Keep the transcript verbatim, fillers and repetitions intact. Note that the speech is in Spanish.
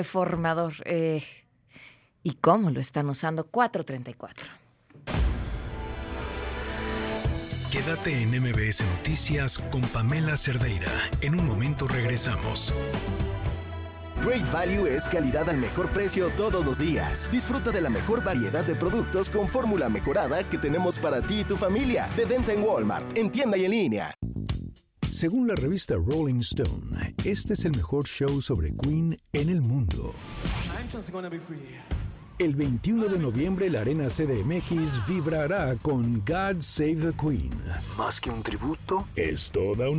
Reformador. Eh, ¿Y cómo lo están usando? cuatro treinta y cuatro. Quédate en M B S Noticias con Pamela Cerdeira. En un momento regresamos. Great Value es calidad al mejor precio todos los días. Disfruta de la mejor variedad de productos con fórmula mejorada que tenemos para ti y tu familia. De venta en Walmart, en tienda y en línea. Según la revista Rolling Stone, este es el mejor show sobre Queen en el mundo. El veintiuno de noviembre la Arena C D M X vibrará con God Save the Queen. Más que un tributo, es toda una